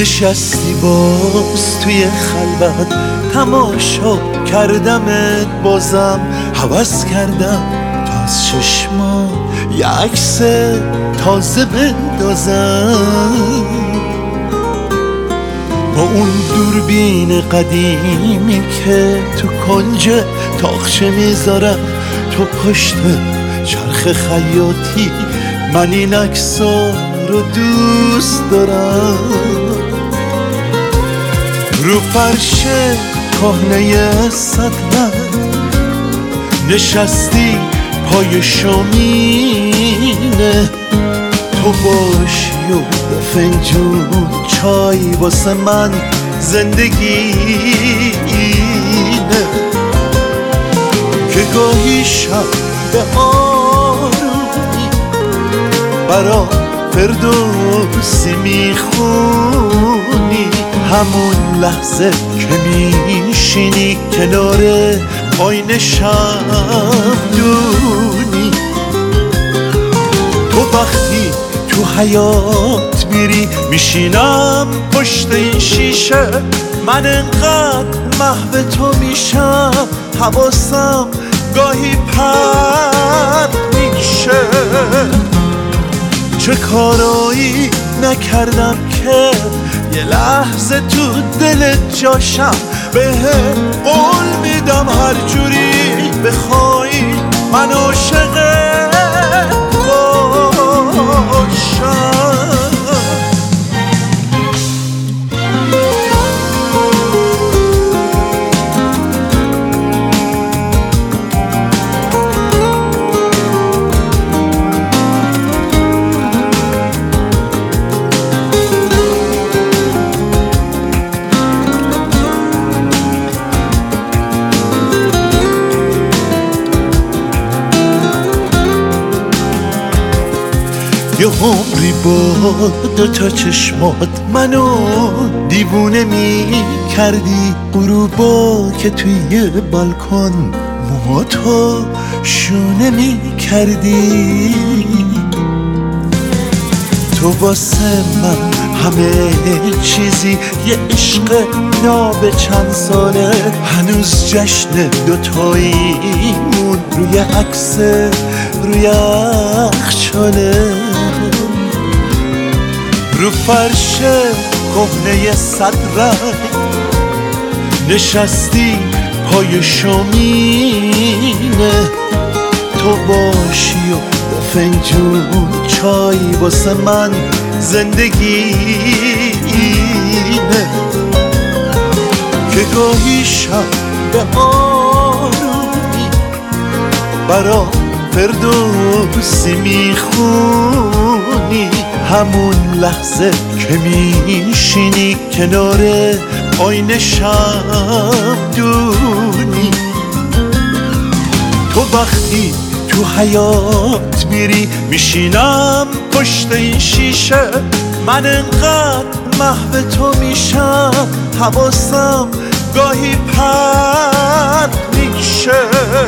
نشستی باز توی خلوت، تماشا کردمت بازم، هوس کردم تا از چشما یه عکس تازه بندازم. با اون دوربین قدیمی که تو کنج تاقچه میذارم، تو پشت چرخ خیاطی، من این عکس‌ها رو دوست دارم. رو فرش کهنه صدرت نشستی پای شومینه، تو باشی و فنجون چای واسه من زندگی اینه که گاهی شب به آرومی برا فردوسی میخونی، همون لحظه که میشینی کنار آینه شمدونی. تو وقتی تو حیات میری میشینم پشت این شیشه، من انقدر محو تو میشم حواسم گاهی پرت میشه. چه کارایی نکردم که یه لحظه تو دلت جاشم، بهت قول میدم هر جوری بخوای من عاشقت باشم. یه عمری با دوتا چشمات منو دیوونه می کردی، غروبا که توی بالکن موهاتو شونه می کردی. تو واسه من همه چیزی، یه عشق ناب چند ساله، هنوز جشن دوتاییمون روی عکس روی یخچاله. رو فرش کهنه صدرت نشستی پای شومینه، تو باشی و فنجون چای واسه من زندگی اینه که گاهی شب به آرومی برا فردوسی میخونی، همون لحظه که میشینی کنار آینه شمدونی. تو وقتی تو حیات میری میشینم پشت این شیشه، من انقدر محو تو میشم حواسم گاهی پرت میشه.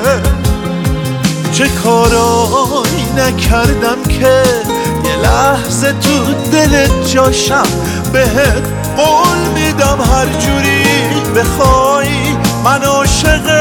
چه کارایی نکردم که یه لحظه تو دلت جاشم، بهت قول میدم هر جوری بخوای من عاشقت